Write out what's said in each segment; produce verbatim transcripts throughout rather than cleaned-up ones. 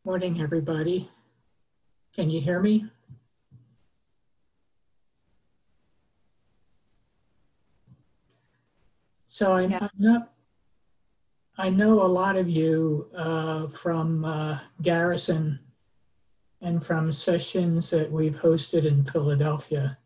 Morning, everybody. Can you hear me? So I, Yeah. I know I know a lot of you uh, from uh, Garrison and from sessions that we've hosted in Philadelphia.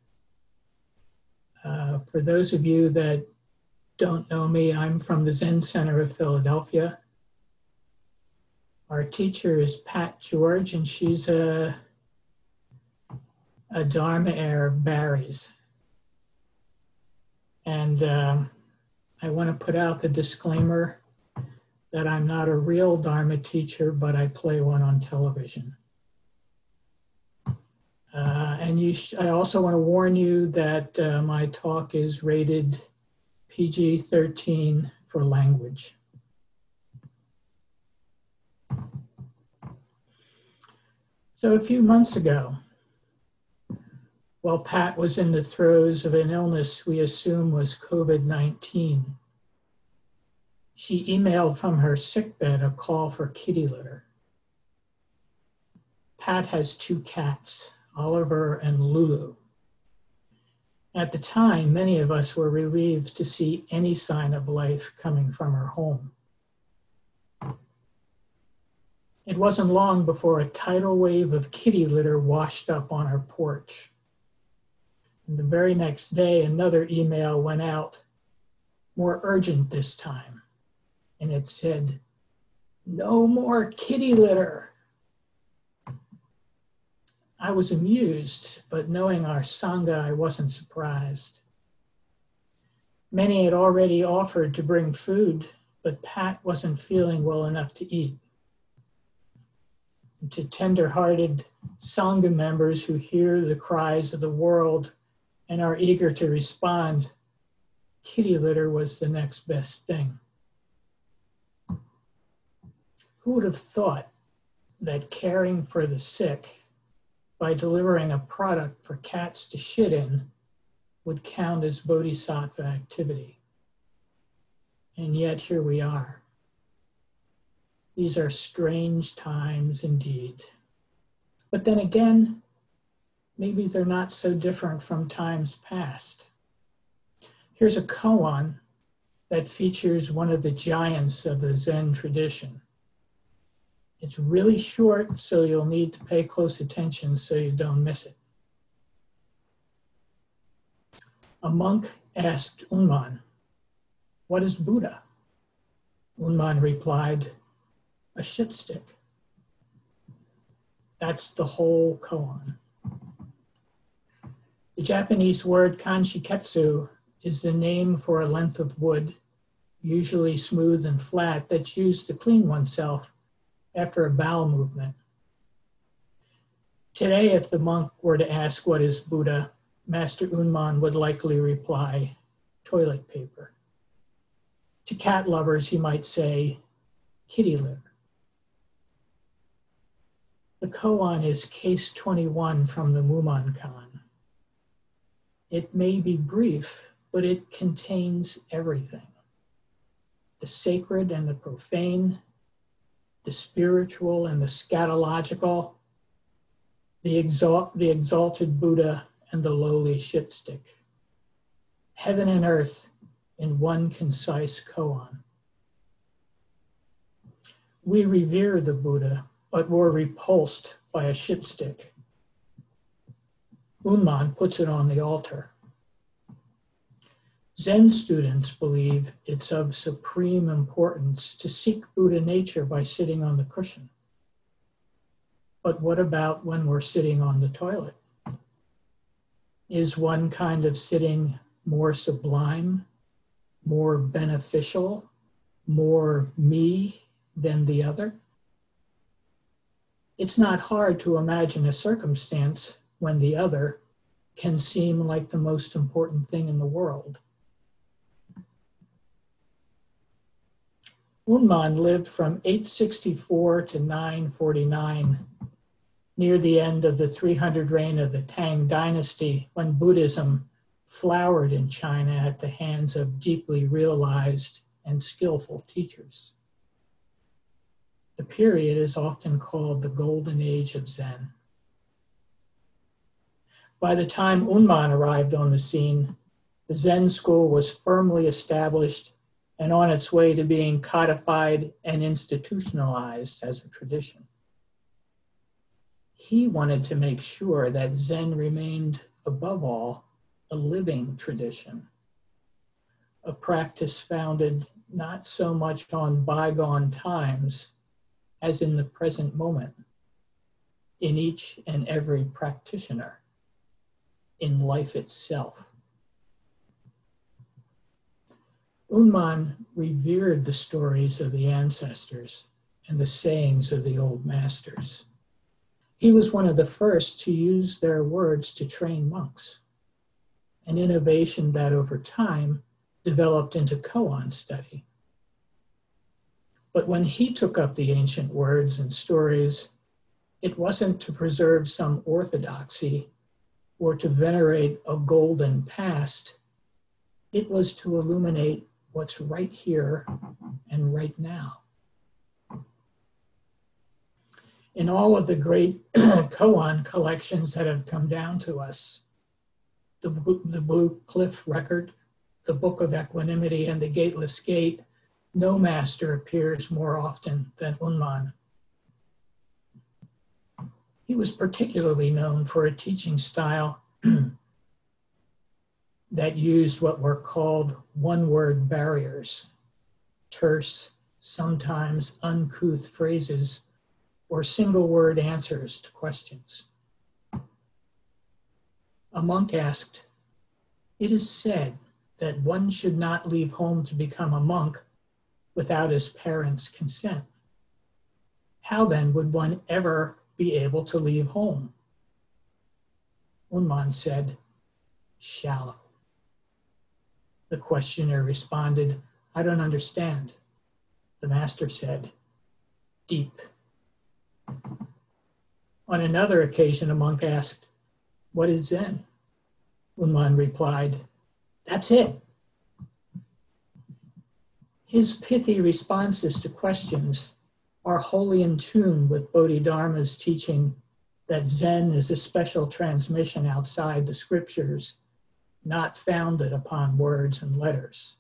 Uh, for those of you that don't know me, I'm from the Zen Center of Philadelphia. Our teacher is Pat George, and she's a, a Dharma heir Barry's. And um, I want to put out the disclaimer that I'm not a real Dharma teacher, but I play one on television. Uh, and you sh- I also want to warn you that uh, my talk is rated P G thirteen for language. So a few months ago, while Pat was in the throes of an illness we assume was COVID nineteen, she emailed from her sickbed a call for kitty litter. Pat has two cats, Oliver and Lulu. At the time, many of us were relieved to see any sign of life coming from her home. It wasn't long before a tidal wave of kitty litter washed up on her porch. And the very next day, another email went out, more urgent this time, and it said, "No more kitty litter." I was amused, but knowing our Sangha, I wasn't surprised. Many had already offered to bring food, but Pat wasn't feeling well enough to eat. And to tender-hearted Sangha members who hear the cries of the world and are eager to respond, kitty litter was the next best thing. Who would have thought that caring for the sick by delivering a product for cats to shit in would count as bodhisattva activity? And yet here we are. These are strange times indeed. But then again, maybe they're not so different from times past. Here's a koan that features one of the giants of the Zen tradition. It's really short, so you'll need to pay close attention so you don't miss it. A monk asked Unman, "What is Buddha?" Unman replied, "A shit stick." That's the whole koan. The Japanese word kanshiketsu is the name for a length of wood, usually smooth and flat, that's used to clean oneself after a bowel movement. Today, if the monk were to ask what is Buddha, Master Unman would likely reply, toilet paper. To cat lovers, he might say, kitty litter. The koan is case twenty-one from the Mumonkan. It may be brief, but it contains everything. The sacred and the profane, the spiritual and the scatological, the, exalt, the exalted Buddha and the lowly shit stick. Heaven and earth in one concise koan. We revere the Buddha, but were repulsed by a shit stick. Unman puts it on the altar. Zen students believe it's of supreme importance to seek Buddha nature by sitting on the cushion. But what about when we're sitting on the toilet? Is one kind of sitting more sublime, more beneficial, more me than the other? It's not hard to imagine a circumstance when the other can seem like the most important thing in the world. Unman lived from eight sixty-four to nine forty-nine, near the end of the three hundred reign of the Tang dynasty, when Buddhism flowered in China at the hands of deeply realized and skillful teachers. The period is often called the Golden Age of Zen. By the time Unman arrived on the scene, the Zen school was firmly established and on its way to being codified and institutionalized as a tradition. He wanted to make sure that Zen remained, above all, a living tradition, a practice founded not so much on bygone times as in the present moment, in each and every practitioner, in life itself. Unman revered the stories of the ancestors and the sayings of the old masters. He was one of the first to use their words to train monks, an innovation that over time developed into koan study. But when he took up the ancient words and stories, it wasn't to preserve some orthodoxy or to venerate a golden past. It was to illuminate what's right here and right now. In all of the great koan collections that have come down to us, the, the Blue Cliff Record, the Book of Equanimity, and the Gateless Gate, no master appears more often than Unman. He was particularly known for a teaching style that used what were called one-word barriers, terse, sometimes uncouth phrases, or single-word answers to questions. A monk asked, "It is said that one should not leave home to become a monk without his parents' consent. How then would one ever be able to leave home?" Unman said, "Shallow." The questioner responded, "I don't understand." The master said, "Deep." On another occasion, a monk asked, "What is Zen?" Unman replied, "That's it." His pithy responses to questions are wholly in tune with Bodhidharma's teaching that Zen is a special transmission outside the scriptures, not founded upon words and letters.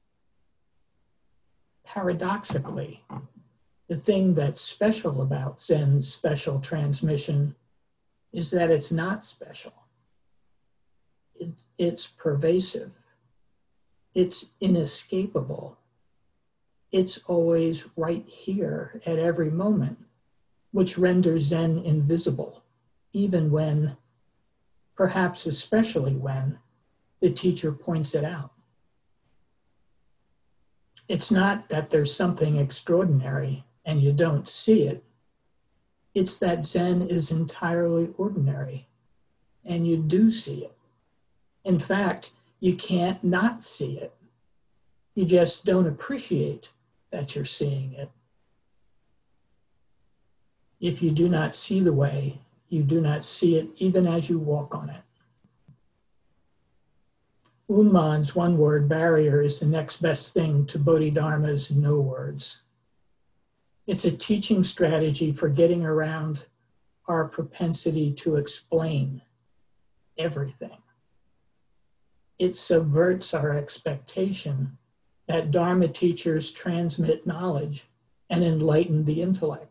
Paradoxically, the thing that's special about Zen's special transmission is that it's not special. It, it's pervasive. It's inescapable. It's always right here at every moment, which renders Zen invisible, even when, perhaps especially when, the teacher points it out. It's not that there's something extraordinary and you don't see it. It's that Zen is entirely ordinary and you do see it. In fact, you can't not see it. You just don't appreciate that you're seeing it. If you do not see the way, you do not see it even as you walk on it. Unman's one-word barrier is the next best thing to Bodhidharma's no words. It's a teaching strategy for getting around our propensity to explain everything. It subverts our expectation that Dharma teachers transmit knowledge and enlighten the intellect.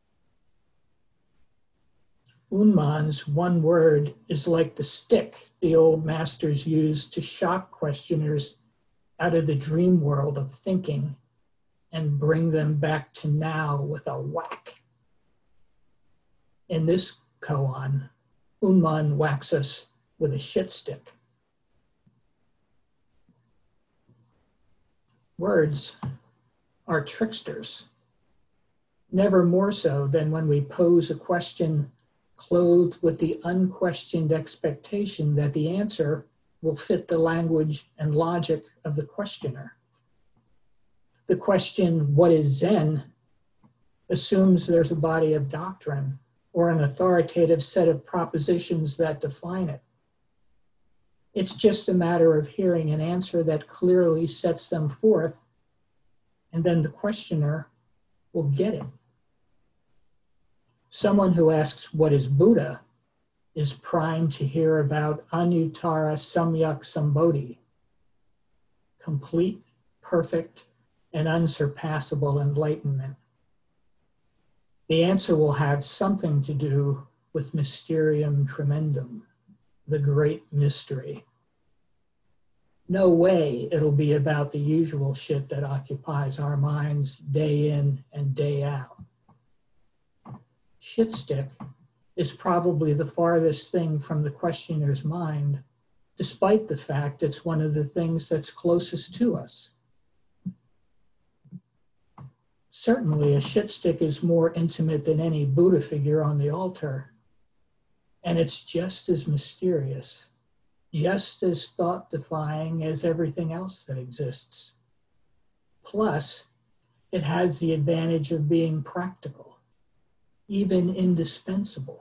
Unman's one word is like the stick the old masters used to shock questioners out of the dream world of thinking and bring them back to now with a whack. In this koan, Unman whacks us with a shit stick. Words are tricksters, never more so than when we pose a question clothed with the unquestioned expectation that the answer will fit the language and logic of the questioner. The question, "What is Zen?" assumes there's a body of doctrine or an authoritative set of propositions that define it. It's just a matter of hearing an answer that clearly sets them forth, and then the questioner will get it. Someone who asks, what is Buddha, is primed to hear about Anuttara Samyak Sambodhi, complete, perfect, and unsurpassable enlightenment. The answer will have something to do with Mysterium Tremendum, the great mystery. No way it'll be about the usual shit that occupies our minds day in and day out. Shitstick is probably the farthest thing from the questioner's mind, despite the fact it's one of the things that's closest to us. Certainly, a shitstick is more intimate than any Buddha figure on the altar, and it's just as mysterious, just as thought-defying as everything else that exists. Plus, it has the advantage of being practical, even indispensable.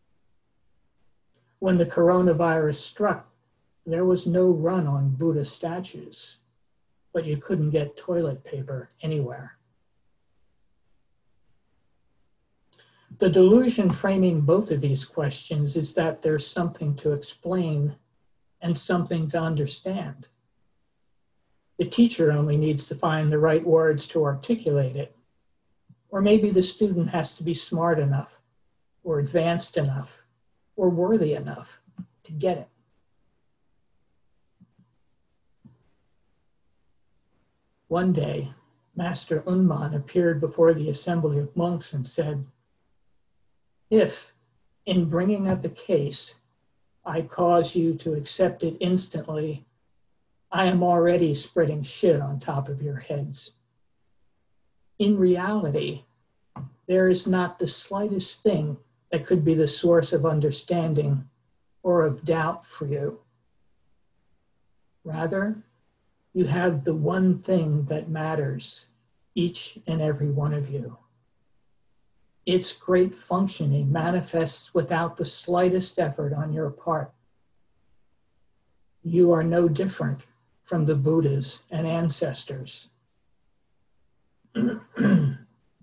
When the coronavirus struck, there was no run on Buddha statues, but you couldn't get toilet paper anywhere. The delusion framing both of these questions is that there's something to explain and something to understand. The teacher only needs to find the right words to articulate it, or maybe the student has to be smart enough, or advanced enough, or worthy enough to get it. One day, Master Unman appeared before the assembly of monks and said, if, in bringing up a case, I cause you to accept it instantly, I am already spreading shit on top of your heads. In reality, there is not the slightest thing that could be the source of understanding or of doubt for you. Rather, you have the one thing that matters, each and every one of you. Its great functioning manifests without the slightest effort on your part. You are no different from the Buddhas and ancestors. When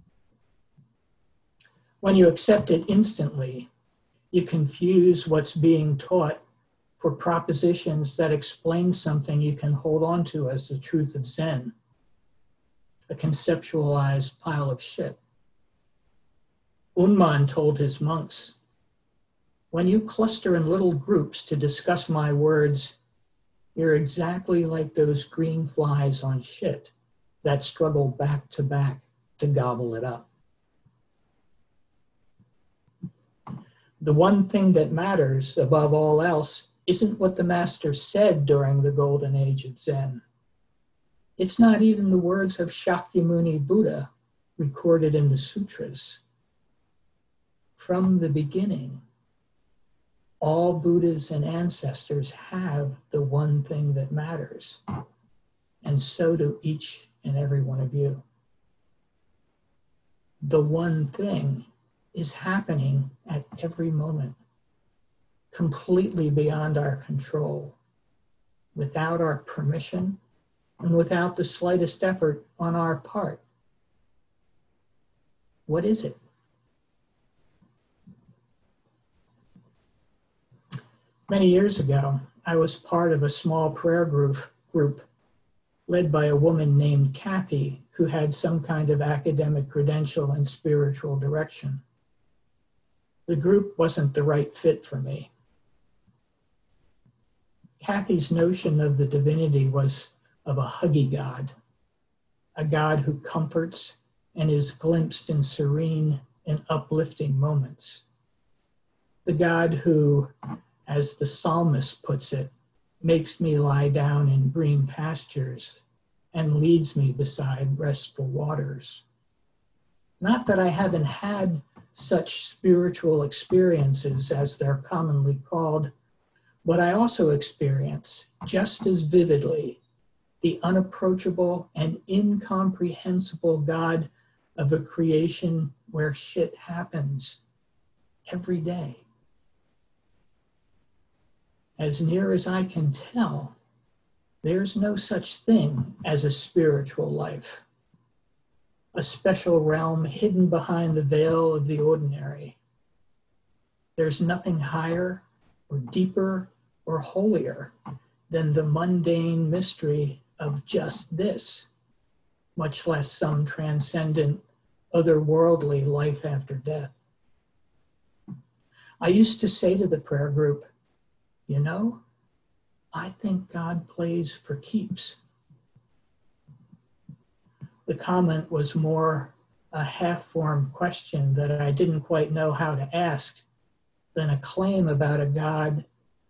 you accept it instantly, you confuse what's being taught for propositions that explain something you can hold on to as the truth of Zen, a conceptualized pile of shit. Unman told his monks, when you cluster in little groups to discuss my words, you're exactly like those green flies on shit that struggle back to back to gobble it up. The one thing that matters above all else isn't what the master said during the golden age of Zen. It's not even the words of Shakyamuni Buddha recorded in the sutras. From the beginning, all Buddhas and ancestors have the one thing that matters, and so do each and every one of you. The one thing is happening at every moment, completely beyond our control, without our permission, and without the slightest effort on our part. What is it? Many years ago, I was part of a small prayer group, group led by a woman named Kathy, who had some kind of academic credential in spiritual direction. The group wasn't the right fit for me. Kathy's notion of the divinity was of a huggy God, a God who comforts and is glimpsed in serene and uplifting moments. The God who, as the psalmist puts it, makes me lie down in green pastures and leads me beside restful waters. Not that I haven't had such spiritual experiences, as they're commonly called, but I also experience, just as vividly, the unapproachable and incomprehensible God of a creation where shit happens every day. As near as I can tell, there's no such thing as a spiritual life. a special realm hidden behind the veil of the ordinary. There's nothing higher or deeper or holier than the mundane mystery of just this, much less some transcendent, otherworldly life after death. I used to say to the prayer group, you know, I think God plays for keeps. The comment was more a half-formed question that I didn't quite know how to ask than a claim about a God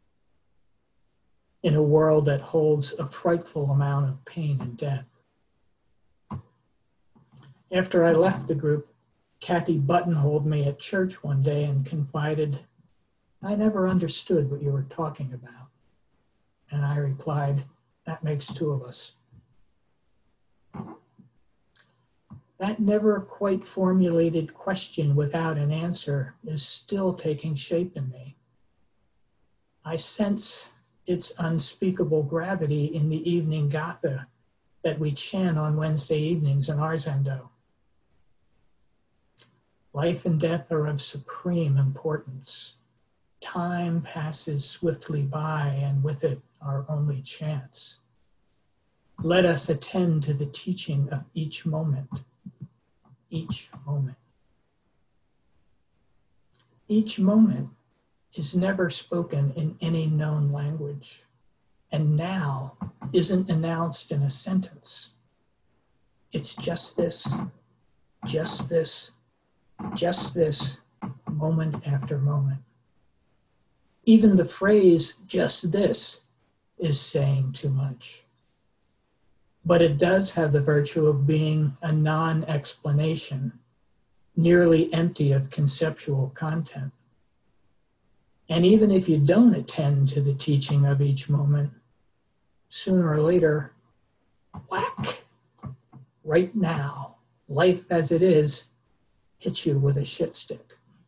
in a world that holds a frightful amount of pain and death. After I left the group, Kathy buttonholed me at church one day and confided, I never understood what you were talking about. And I replied, that makes two of us. That never quite formulated question without an answer is still taking shape in me. I sense its unspeakable gravity in the evening Gatha that we chant on Wednesday evenings in Arzendo. Life and death are of supreme importance. Time passes swiftly by, and with it our only chance. Let us attend to the teaching of each moment, each moment. Each moment is never spoken in any known language, and now isn't announced in a sentence. It's just this, just this, just this, moment after moment. Even the phrase, just this, is saying too much. But it does have the virtue of being a non-explanation, nearly empty of conceptual content. And even if you don't attend to the teaching of each moment, sooner or later, whack, right now, life as it is, hits you with a shit stick.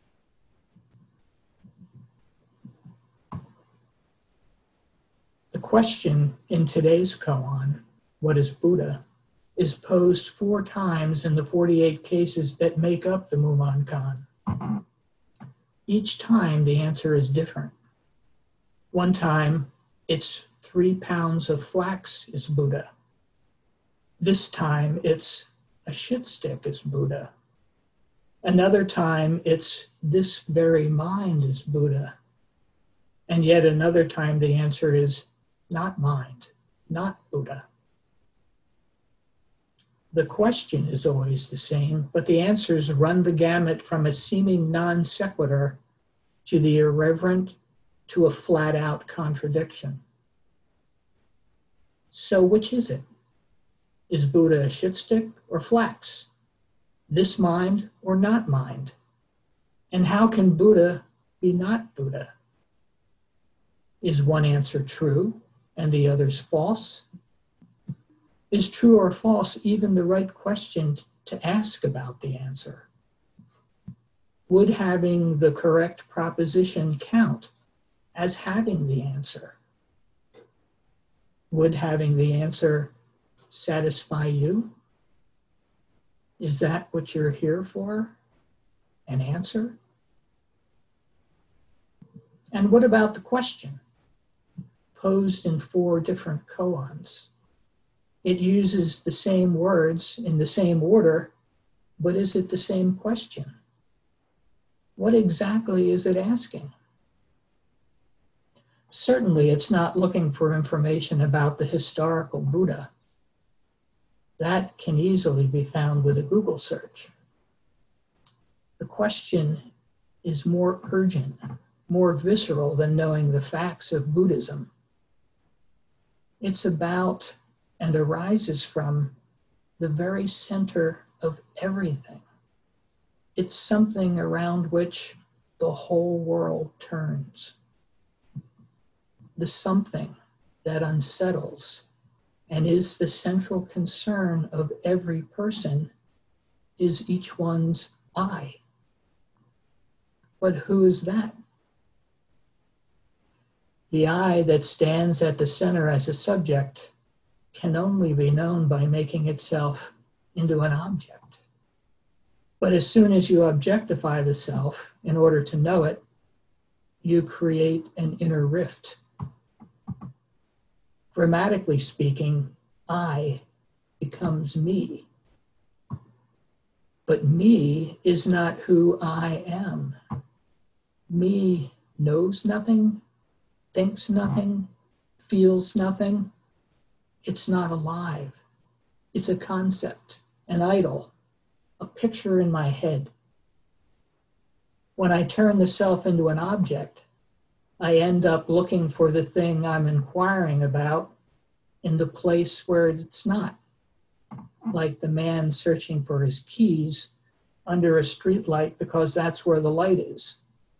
The question in today's koan, what is Buddha, is posed four times in the forty-eight cases that make up the Mumonkan. Each time the answer is different. One time it's three pounds of flax is Buddha. This time it's a shit stick is Buddha. Another time it's this very mind is Buddha. And yet another time the answer is not mind, not Buddha. The question is always the same, but the answers run the gamut from a seeming non sequitur to the irreverent to a flat-out contradiction. So which is it? Is Buddha a shit stick or flax? This mind or not mind? And how can Buddha be not Buddha? Is one answer true and the other's false? Is true or false even the right question to ask about the answer? Would having the correct proposition count as having the answer? Would having the answer satisfy you? Is that what you're here for? An answer? And what about the question? Posed in four different koans. It uses the same words in the same order, but is it the same question? What exactly is it asking? Certainly, it's not looking for information about the historical Buddha. That can easily be found with a Google search. The question is more urgent, more visceral than knowing the facts of Buddhism. It's about and arises from the very center of everything. It's something around which the whole world turns. The something that unsettles and is the central concern of every person is each one's I. But who is that? The I that stands at the center as a subject can only be known by making itself into an object. But as soon as you objectify the self in order to know it, you create an inner rift. Grammatically speaking, I becomes me. But me is not who I am. Me knows nothing, thinks nothing, feels nothing. It's not alive. It's a concept, an idol, a picture in my head. When I turn the self into an object, I end up looking for the thing I'm inquiring about in the place where it's not, like the man searching for his keys under a streetlight because that's where the light is.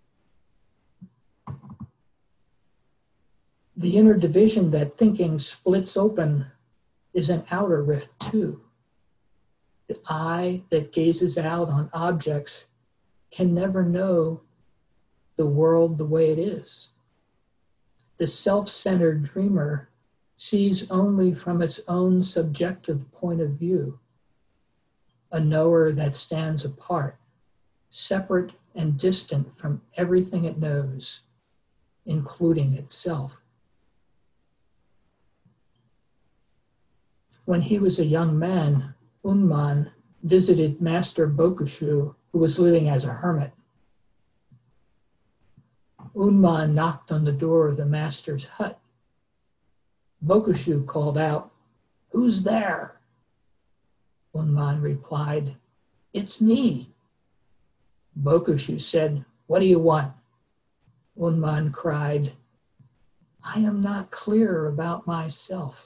The inner division that thinking splits open is an outer rift too. The eye that gazes out on objects can never know the world the way it is. The self-centered dreamer sees only from its own subjective point of view, a knower that stands apart, separate and distant from everything it knows, including itself. When he was a young man, Unman visited Master Bokushu, who was living as a hermit. Unman knocked on the door of the master's hut. Bokushu called out, "Who's there?" Unman replied, "It's me." Bokushu said, "What do you want?" Unman cried, "I am not clear about myself."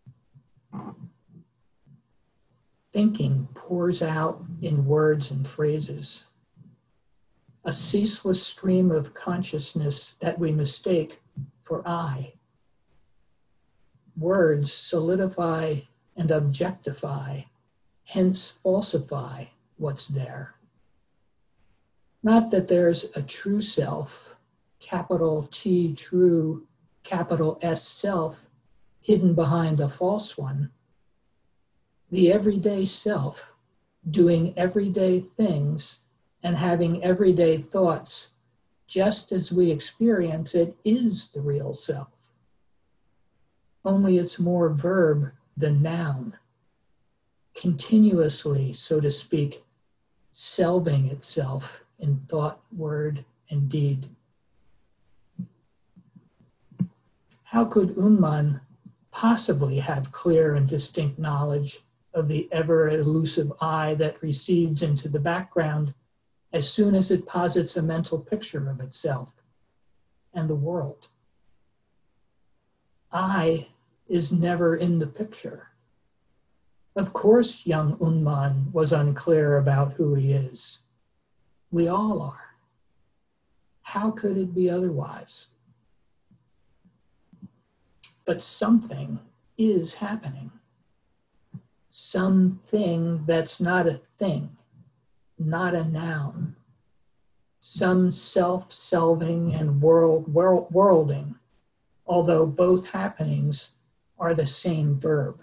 Thinking pours out in words and phrases, a ceaseless stream of consciousness that we mistake for I. Words solidify and objectify, hence falsify what's there. Not that there's a true self, capital T true, capital S self, hidden behind a false one. The everyday self, doing everyday things and having everyday thoughts, just as we experience it, is the real self. Only it's more verb than noun, continuously, so to speak, selving itself in thought, word, and deed. How could Unman possibly have clear and distinct knowledge of the ever-elusive I that recedes into the background as soon as it posits a mental picture of itself and the world? I is never in the picture. Of course, young Unman was unclear about who he is. We all are. How could it be otherwise? But something is happening. Something that's not a thing, not a noun. Some self-selving and world, world worlding, although both happenings are the same verb.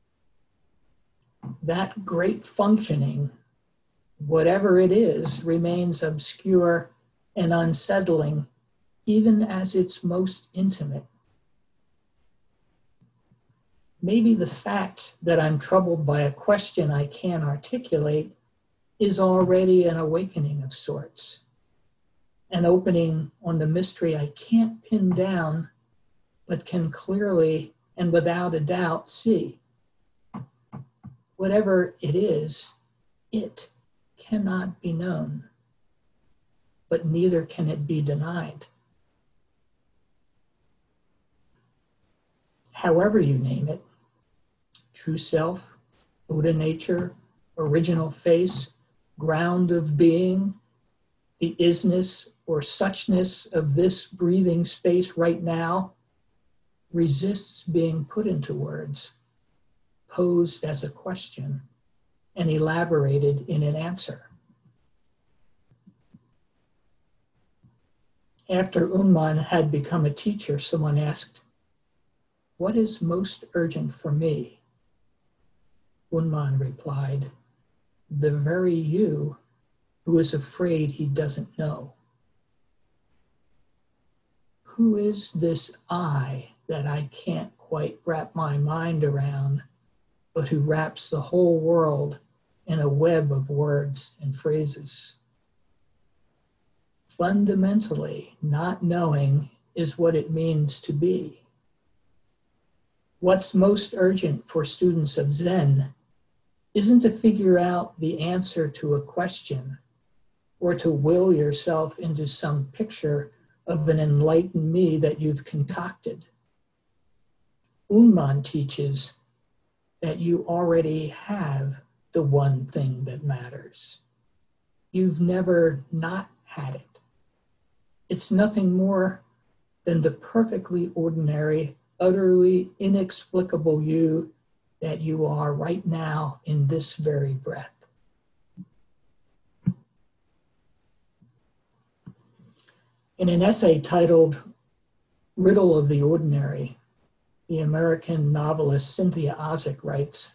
That great functioning, whatever it is, remains obscure and unsettling, even as it's most intimate. Maybe the fact that I'm troubled by a question I can't articulate is already an awakening of sorts, an opening on the mystery I can't pin down, but can clearly and without a doubt see. Whatever it is, it cannot be known, but neither can it be denied. However you name it, true self, Buddha nature, original face, ground of being, the isness or suchness of this breathing space right now, resists being put into words, posed as a question, and elaborated in an answer. After Unman had become a teacher, someone asked, "What is most urgent for me?" Unman replied, "The very you who is afraid he doesn't know? Who is this I that I can't quite wrap my mind around, but who wraps the whole world in a web of words and phrases? Fundamentally, not knowing is what it means to be. What's most urgent for students of Zen isn't to figure out the answer to a question or to will yourself into some picture of an enlightened me that you've concocted. Unman teaches that you already have the one thing that matters. You've never not had it. It's nothing more than the perfectly ordinary, utterly inexplicable you that you are right now in this very breath. In an essay titled Riddle of the Ordinary, the American novelist Cynthia Ozick writes,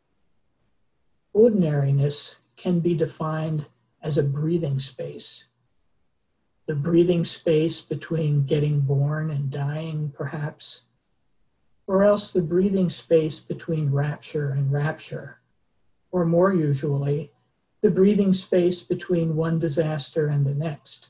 ordinariness can be defined as a breathing space. The breathing space between getting born and dying, perhaps, or else the breathing space between rapture and rapture, or more usually, the breathing space between one disaster and the next.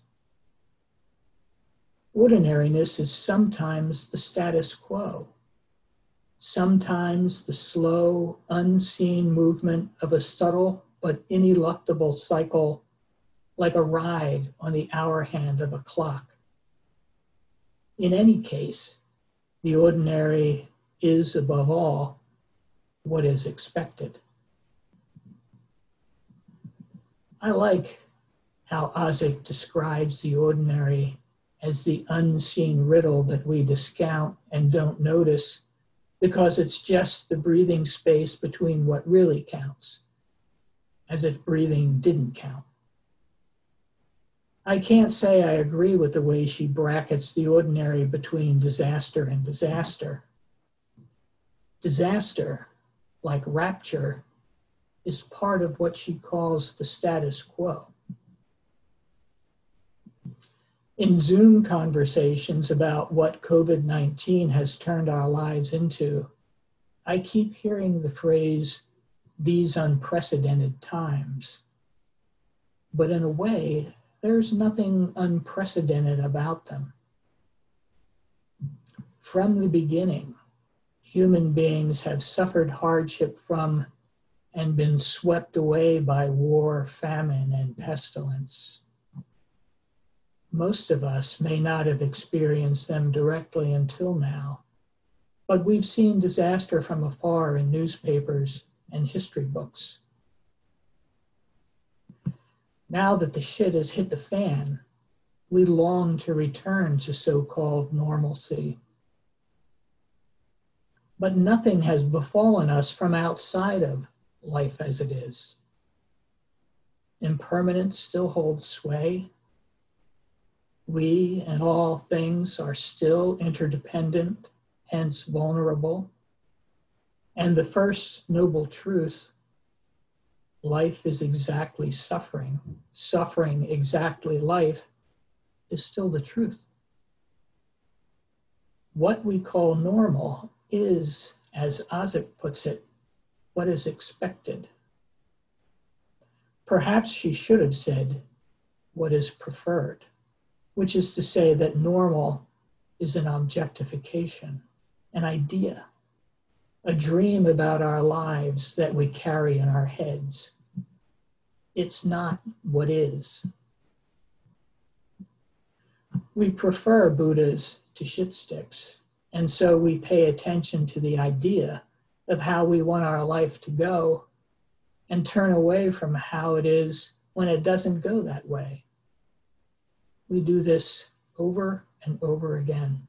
Ordinariness is sometimes the status quo, sometimes the slow, unseen movement of a subtle but ineluctable cycle, like a ride on the hour hand of a clock. In any case, the ordinary is, above all, what is expected. I like how Ozick describes the ordinary as the unseen riddle that we discount and don't notice because it's just the breathing space between what really counts, as if breathing didn't count. I can't say I agree with the way she brackets the ordinary between disaster and disaster. Disaster, like rapture, is part of what she calls the status quo. In Zoom conversations about what COVID nineteen has turned our lives into, I keep hearing the phrase, these unprecedented times. But in a way, there's nothing unprecedented about them. From the beginning, human beings have suffered hardship from and been swept away by war, famine, and pestilence. Most of us may not have experienced them directly until now, but we've seen disaster from afar in newspapers and history books. Now that the shit has hit the fan, we long to return to so-called normalcy. But nothing has befallen us from outside of life as it is. Impermanence still holds sway. We and all things are still interdependent, hence vulnerable. And the first noble truth, life is exactly suffering. Suffering exactly life is still the truth. What we call normal is, as Ozick puts it, what is expected. Perhaps she should have said what is preferred, which is to say that normal is an objectification, an idea, a dream about our lives that we carry in our heads. It's not what is. We prefer Buddhas to shit sticks, and so we pay attention to the idea of how we want our life to go and turn away from how it is when it doesn't go that way. We do this over and over again.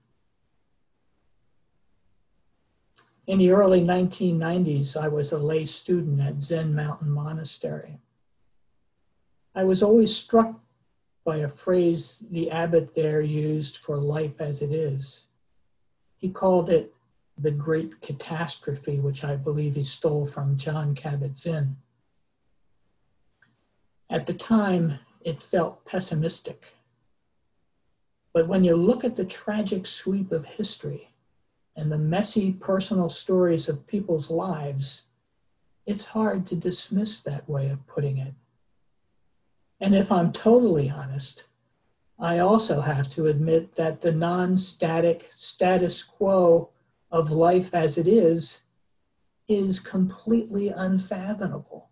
In the early nineteen nineties, I was a lay student at Zen Mountain Monastery. I was always struck by a phrase the abbot there used for life as it is. He called it the great catastrophe, which I believe he stole from Jon Kabat-Zinn. At the time, it felt pessimistic. But when you look at the tragic sweep of history and the messy personal stories of people's lives, it's hard to dismiss that way of putting it. And if I'm totally honest, I also have to admit that the non-static status quo of life as it is is completely unfathomable.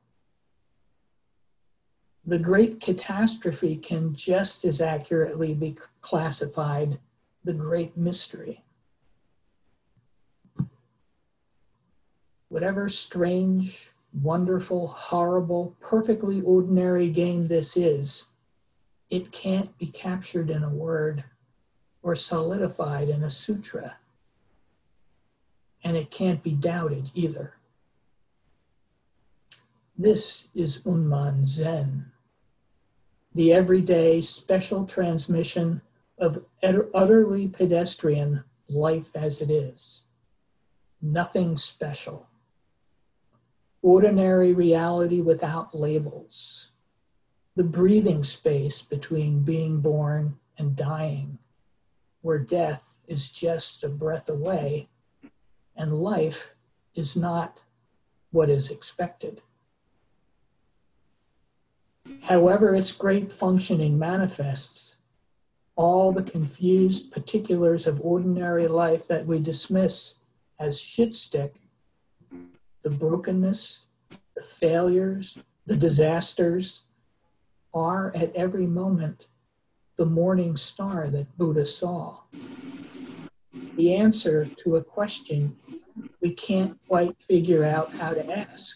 The great catastrophe can just as accurately be classified the great mystery. Whatever strange, wonderful, horrible, perfectly ordinary game this is, it can't be captured in a word or solidified in a sutra. And it can't be doubted either. This is Unman Zen, the everyday special transmission of utterly pedestrian life as it is. Nothing special. Ordinary reality without labels. The breathing space between being born and dying, where death is just a breath away and life is not what is expected. However its great functioning manifests, all the confused particulars of ordinary life that we dismiss as shit stick, the brokenness, the failures, the disasters, are at every moment the morning star that Buddha saw. The answer to a question we can't quite figure out how to ask.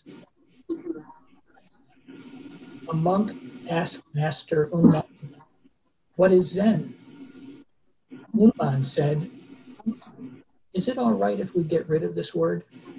A monk asked Master Unman, "What is Zen?" Unman said, "Is it all right if we get rid of this word?"